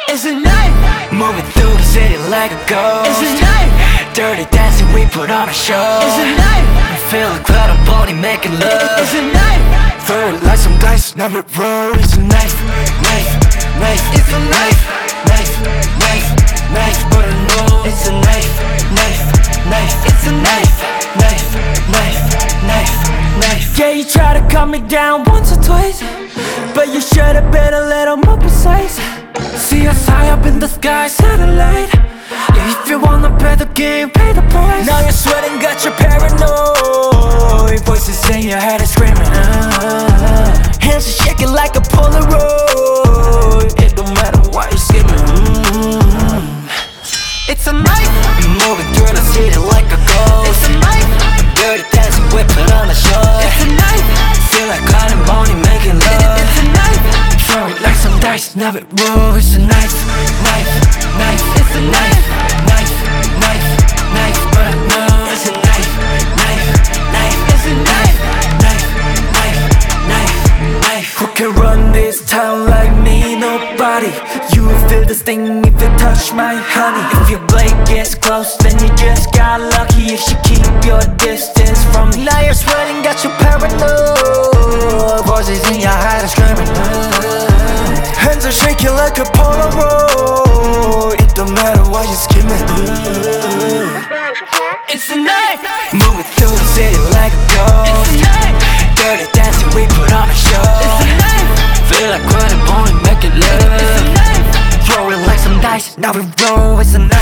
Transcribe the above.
It's a night. Moving through the city like a ghost. It's a night. Dirty dancing, we put on a show. It's a night. Feel a crowd of body making love. It's a night. Throw it like some dice, never roll. It's a knife, knife, knife. It's a knife. Knife, knife, knife. But I know it's a knife, knife, knife. It's a knife. Knife, knife, knife, knife. Yeah, you try to cut me down once or twice, but you should've been a little more precise. See us high up in the sky, satellite. Yeah, if you wanna play the game, pay the price. Now you're sweating, got your paranoid voices in your head are screaming. Hands are shaking like a Polaroid. It don't matter why you're skipping. It's a knife. Moving through the city like a ghost. It's a knife. Dirty dancing, whipping on the show. It's a knife. Feel like cotton bony making love. It's a knife. Throw it like some dice, never roll. It's a knife, knife, knife. It's a knife. Knife, knife, knife. But I know it's a knife, knife, knife. It's a knife. Knife, knife, knife, knife. Who can run this town like me? Nobody. You will feel this thing if you touch my honey. If your blade gets close, then you just got lucky. If you keep your distance from me. Now you're sweating, got you paranoid. Voices in your head are screaming. Hands are shaking like a Polaroid. It don't matter why you're skimming. It's a knife. Moving through the city like a ghost. It's a knife. Dirty dancing, we put on a show. It's a knife. Feel like cutting bone, making love. It's a knife. Throw it like some dice, now we roll. It's a knife.